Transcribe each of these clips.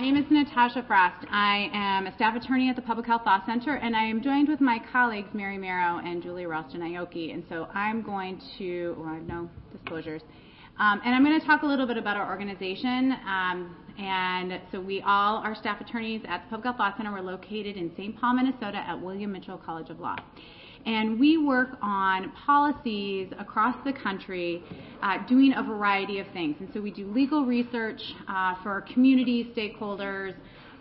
name is Natasha Frost. I am a staff attorney at the Public Health Law Center, and I am joined with my colleagues Mary Marrow and Julie Ralston-Aoki. And so I'm going to, well, I have no disclosures, and I'm going to talk a little bit about our organization. And so we all are staff attorneys at the Public Health Law Center. We're located in St. Paul, Minnesota at William Mitchell College of Law. And we work on policies across the country doing a variety of things. And so we do legal research for community stakeholders,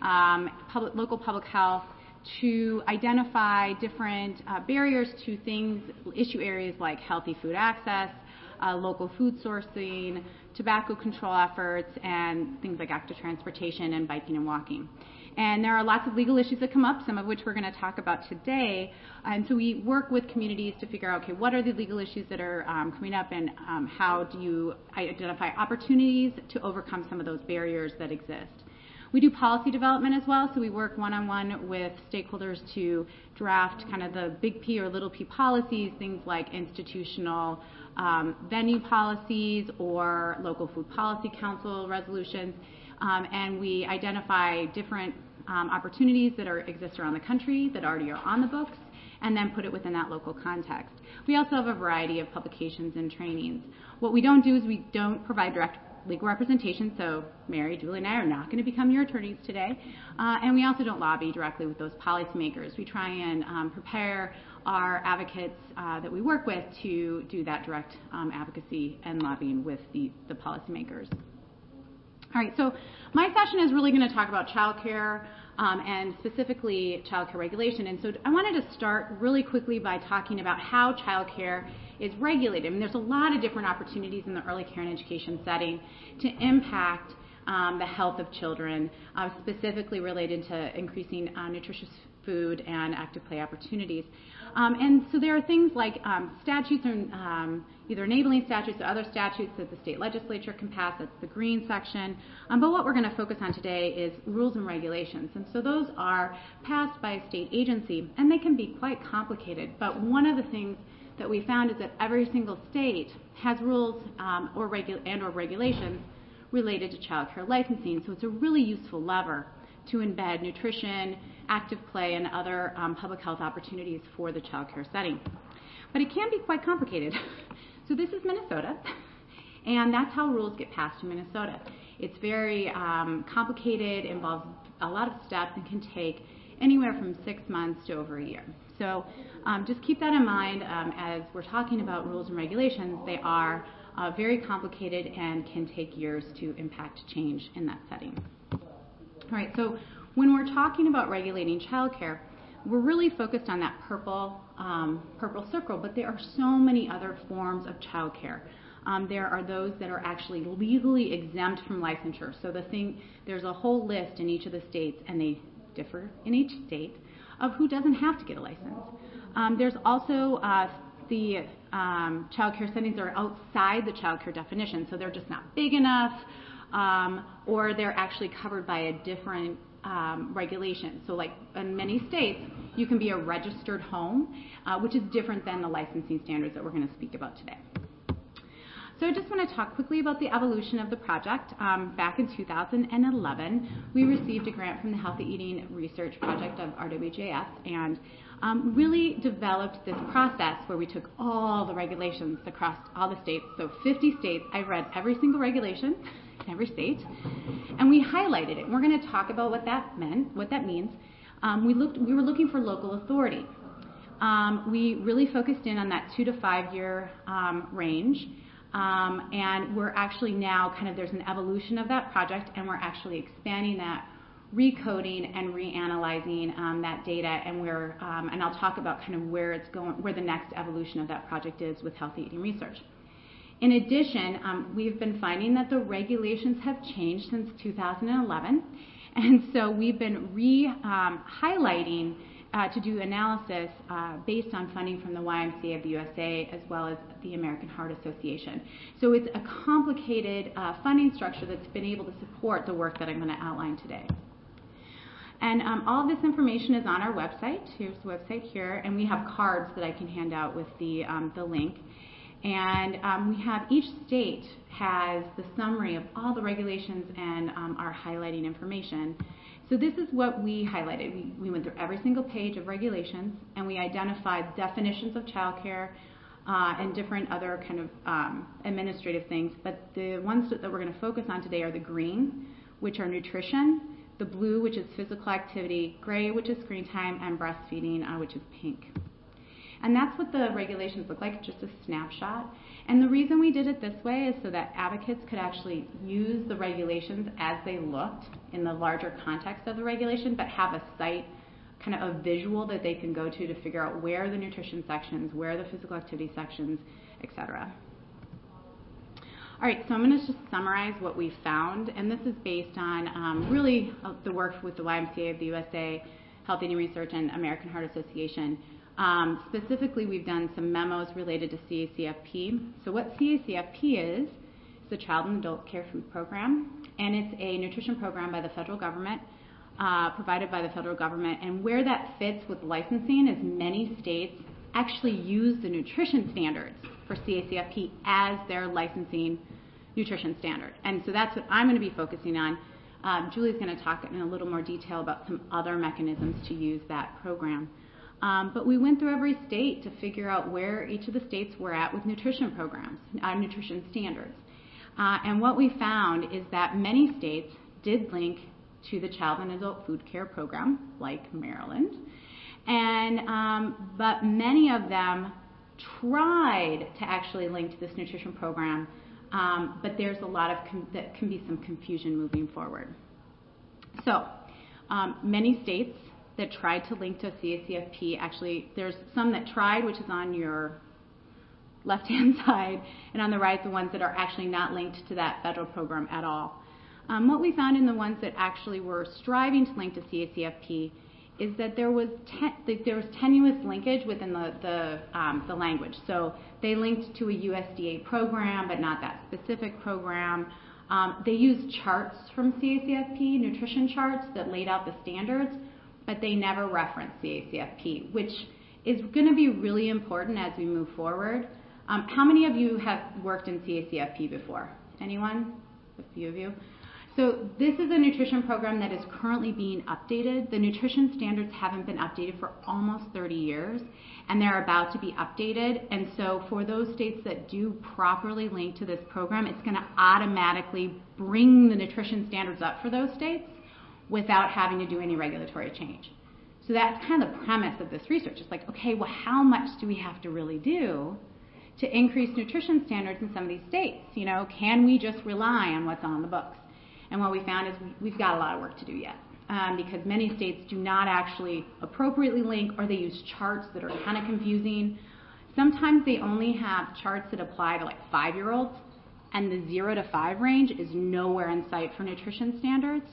local public health, to identify different barriers to things, issue areas like healthy food access, local food sourcing, tobacco control efforts, and things like active transportation and biking and walking. And there are lots of legal issues that come up, some of which we're going to talk about today. And so we work with communities to figure out, okay, what are the legal issues that are coming up, and how do you identify opportunities to overcome some of those barriers that exist. We do policy development as well, so we work one-on-one with stakeholders to draft kind of the big P or little p policies, things like institutional venue policies or local food policy council resolutions. And we identify different opportunities that exist around the country that already are on the books, and then put it within that local context. We also have a variety of publications and trainings. What we don't do is we don't provide direct legal representation, so Mary, Julie, and I are not going to become your attorneys today. And we also don't lobby directly with those policymakers. We try and prepare our advocates that we work with to do that direct advocacy and lobbying with the policymakers. All right, so my session is really going to talk about childcare and specifically childcare regulation. And so I wanted to start really quickly by talking about how childcare is regulated. I mean, there's a lot of different opportunities in the early care and education setting to impact the health of children, specifically related to increasing nutritious food and active play opportunities. And so there are things like statutes and either enabling statutes or other statutes that the state legislature can pass. That's the green section. But what we're going to focus on today is rules and regulations. And so those are passed by a state agency, and they can be quite complicated. But one of the things that we found is that every single state has rules or regulations related to child care licensing. So it's a really useful lever to embed nutrition, active play, and other public health opportunities for the child care setting. But it can be quite complicated. So this is Minnesota, and that's how rules get passed in Minnesota. It's very complicated, involves a lot of steps, and can take anywhere from 6 months to over a year. So just keep that in mind as we're talking about rules and regulations. They are very complicated and can take years to impact change in that setting. All right, so when we're talking about regulating childcare, we're really focused on that purple circle, but there are so many other forms of childcare. There are those that are actually legally exempt from licensure. So there's a whole list in each of the states, and they differ in each state, of who doesn't have to get a license. There's also the childcare settings that are outside the childcare definition, so they're just not big enough, or they're actually covered by a different regulation. So like in many states, you can be a registered home, which is different than the licensing standards that we're going to speak about today. So I just want to talk quickly about the evolution of the project. Back in 2011, we received a grant from the Healthy Eating Research Project of RWJS, and really developed this process where we took all the regulations across all the states, so 50 states. I read every single regulation in every state, and we highlighted it. And we're going to talk about what that means. We were looking for local authority. We really focused in on that 2 to 5 year range. And we're actually now there's an evolution of that project, and we're actually expanding that, recoding and reanalyzing that data, and and I'll talk about where it's going, where the next evolution of that project is with healthy eating research. In addition, we've been finding that the regulations have changed since 2011, and so we've been highlighting to do analysis based on funding from the YMCA of the USA as well as the American Heart Association. So it's a complicated funding structure that's been able to support the work that I'm going to outline today. And all of this information is on our website. Here's the website here, and we have cards that I can hand out with the link. And we have each state has the summary of all the regulations and our highlighting information. So this is what we highlighted. We went through every single page of regulations, and we identified definitions of childcare and different other kind of administrative things. But the ones that we're going to focus on today are the green, which are nutrition, the blue, which is physical activity, gray, which is screen time, and breastfeeding, which is pink. And that's what the regulations look like, just a snapshot. And the reason we did it this way is so that advocates could actually use the regulations as they looked in the larger context of the regulation, but have a site, kind of a visual that they can go to figure out where are the nutrition sections, where are the physical activity sections, etc. All right, so I'm going to just summarize what we found, and this is based on really the work with the YMCA of the USA, Health Eating Research, and American Heart Association. Specifically, we've done some memos related to CACFP. So what CACFP is the Child and Adult Care Food Program, and it's a nutrition program by the federal government, provided by the federal government. And where that fits with licensing is many states actually use the nutrition standards for CACFP as their licensing nutrition standard. And so that's what I'm going to be focusing on. Julie's going to talk in a little more detail about some other mechanisms to use that program. But we went through every state to figure out where each of the states were at with nutrition programs, nutrition standards. And what we found is that many states did link to the Child and Adult Food Care Program, like Maryland. And but many of them tried to actually link to this nutrition program, but there's a lot of that can be some confusion moving forward. So many states that tried to link to CACFP, actually there's some that tried, which is on your left-hand side, and on the right the ones that are actually not linked to that federal program at all. What we found in the ones that actually were striving to link to CACFP is that there was tenuous linkage within the language. So they linked to a USDA program, but not that specific program. They used charts from CACFP, nutrition charts that laid out the standards, but they never referenced CACFP, which is going to be really important as we move forward. How many of you have worked in CACFP before? Anyone? A few of you. So this is a nutrition program that is currently being updated. The nutrition standards haven't been updated for almost 30 years, and they're about to be updated. And so for those states that do properly link to this program, it's going to automatically bring the nutrition standards up for those states without having to do any regulatory change. So that's kind of the premise of this research. It's like, okay, well, how much do we have to really do to increase nutrition standards in some of these states? You know, can we just rely on what's on the books? And what we found is we've got a lot of work to do yet, because many states do not actually appropriately link, or they use charts that are kind of confusing. Sometimes they only have charts that apply to like 5-year-olds, and the 0 to 5 range is nowhere in sight for nutrition standards.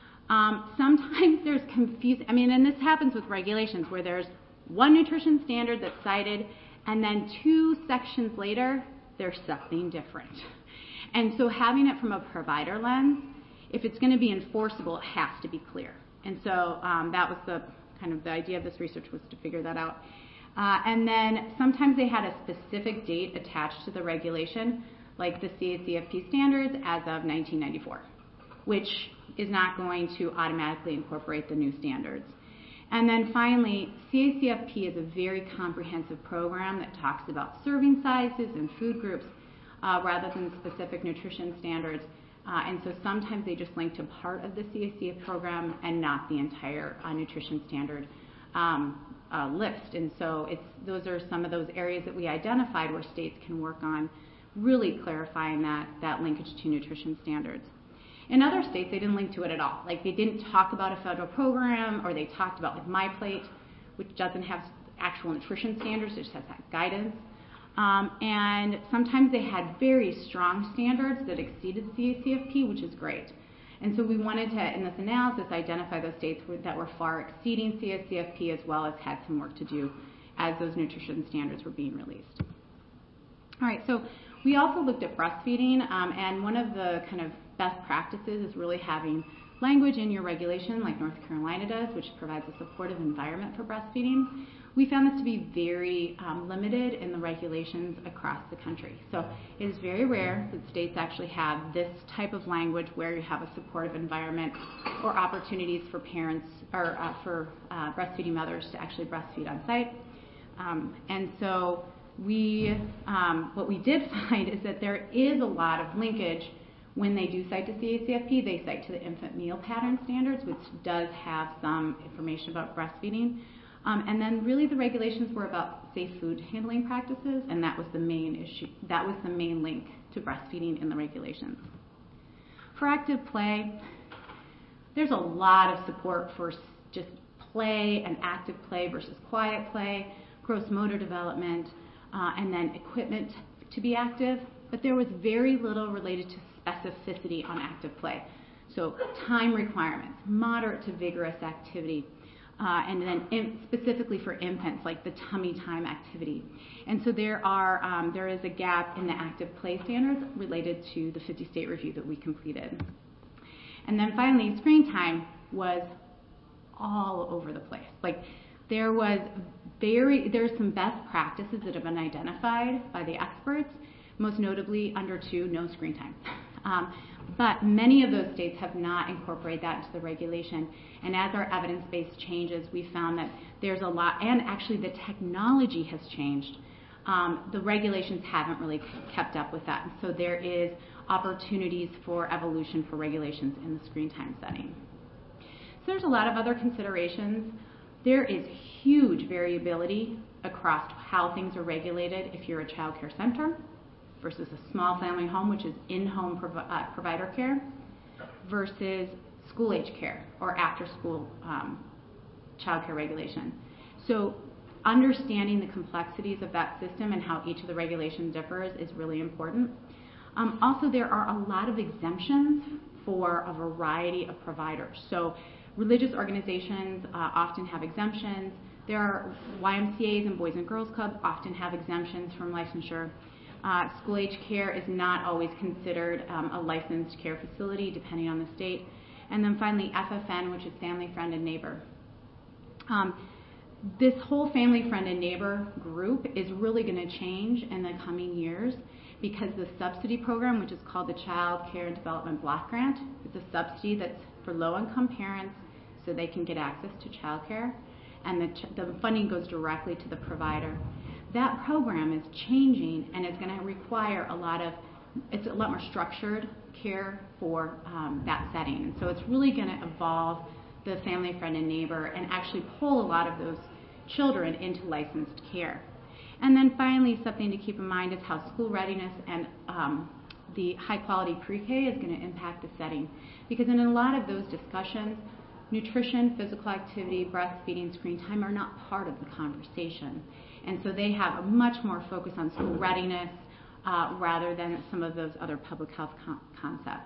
Sometimes there's confusing, and this happens with regulations where there's one nutrition standard that's cited, and then 2 sections later, there's something different. And so having it from a provider lens, if it's going to be enforceable, it has to be clear. And so that was the kind of the idea of this research, was to figure that out. And then sometimes they had a specific date attached to the regulation, like the CACFP standards as of 1994, which is not going to automatically incorporate the new standards. And then finally, CACFP is a very comprehensive program that talks about serving sizes and food groups rather than specific nutrition standards. And so sometimes they just link to part of the CACFP program and not the entire nutrition standard list. And so those are some of those areas that we identified where states can work on really clarifying that linkage to nutrition standards. In other states, they didn't link to it at all. Like, they didn't talk about a federal program, or they talked about like MyPlate, which doesn't have actual nutrition standards, it just has that guidance. And sometimes they had very strong standards that exceeded CACFP, which is great. And so we wanted to, in this analysis, identify those states that were far exceeding CACFP, as well as had some work to do as those nutrition standards were being released. All right, so we also looked at breastfeeding, and one of the kind of best practices is really having language in your regulation like North Carolina does, which provides a supportive environment for breastfeeding. we found this to be very limited in the regulations across the country. So it is very rare that states actually have this type of language where you have a supportive environment or opportunities for parents or for breastfeeding mothers to actually breastfeed on site. And so what we did find is that there is a lot of linkage when they do cite to CACFP. They cite to the infant meal pattern standards, which does have some information about breastfeeding. And then really the regulations were about safe food handling practices, and that was the main issue. That was the main link to breastfeeding in the regulations. For active play, there's a lot of support for just play and active play versus quiet play, gross motor development, and then equipment to be active, but there was very little related to specificity on active play. So time requirements, moderate to vigorous activity, and then specifically for infants, like the tummy time activity. And so there is a gap in the active play standards related to the 50-state review that we completed. And then finally, screen time was all over the place. Like there's some best practices that have been identified by the experts, most notably under 2, no screen time. But many of those states have not incorporated that into the regulation. And as our evidence base changes, we found that there's a lot, and actually the technology has changed. The regulations haven't really kept up with that. So there is opportunities for evolution for regulations in the screen time setting. So there's a lot of other considerations. There is huge variability across how things are regulated if you're a child care center versus a small family home, which is in-home provider care, versus school-age care or after-school child care regulation. So understanding the complexities of that system and how each of the regulations differs is really important. Also, there are a lot of exemptions for a variety of providers. So religious organizations often have exemptions. There are YMCAs and Boys and Girls Clubs often have exemptions from licensure. School-age care is not always considered a licensed care facility, depending on the state. And then finally, FFN, which is Family, Friend, and Neighbor. This whole Family, Friend, and Neighbor group is really going to change in the coming years because the subsidy program, which is called the Child Care and Development Block Grant, is a subsidy that's for low-income parents so they can get access to child care, and the funding goes directly to the provider. That program is changing and is going to require it's a lot more structured care for that setting. And so it's really going to evolve the Family, Friend, and Neighbor and actually pull a lot of those children into licensed care. And then finally, something to keep in mind is how school readiness and the high-quality pre-K is going to impact the setting. Because in a lot of those discussions, nutrition, physical activity, breastfeeding, screen time are not part of the conversation. And so they have a much more focus on school readiness rather than some of those other public health concepts.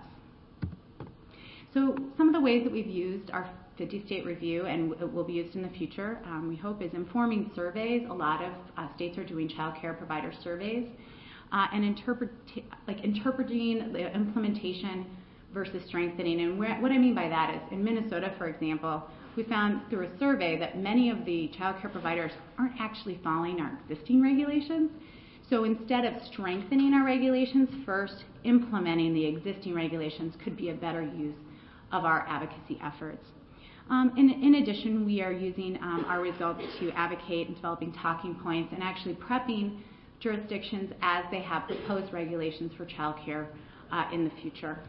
So some of the ways that we've used our 50-state review, and it will be used in the future, we hope, is informing surveys. A lot of states are doing child care provider surveys, and interpreting the implementation versus strengthening. And what I mean by that is, in Minnesota, for example, we found through a survey that many of the child care providers aren't actually following our existing regulations. So instead of strengthening our regulations, first implementing the existing regulations could be a better use of our advocacy efforts. In addition, we are using our results to advocate and developing talking points and actually prepping jurisdictions as they have proposed regulations for child care in the future.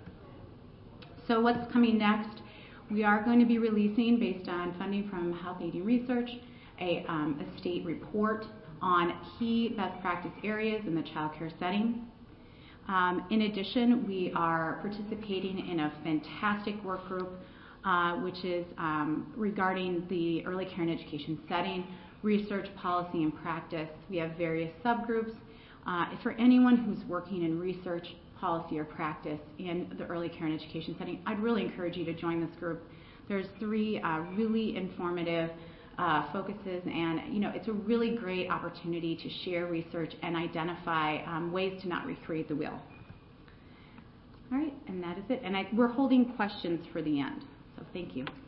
So what's coming next? We are going to be releasing, based on funding from Health Aging Research, a state report on key best practice areas in the child care setting. In addition, we are participating in a fantastic work group which is regarding the early care and education setting, research, policy, and practice. We have various subgroups. For anyone who's working in research, policy, or practice in the early care and education setting, I'd really encourage you to join this group. There's 3 really informative focuses, and it's a really great opportunity to share research and identify ways to not recreate the wheel. All right, and that is it. And we're holding questions for the end, so thank you.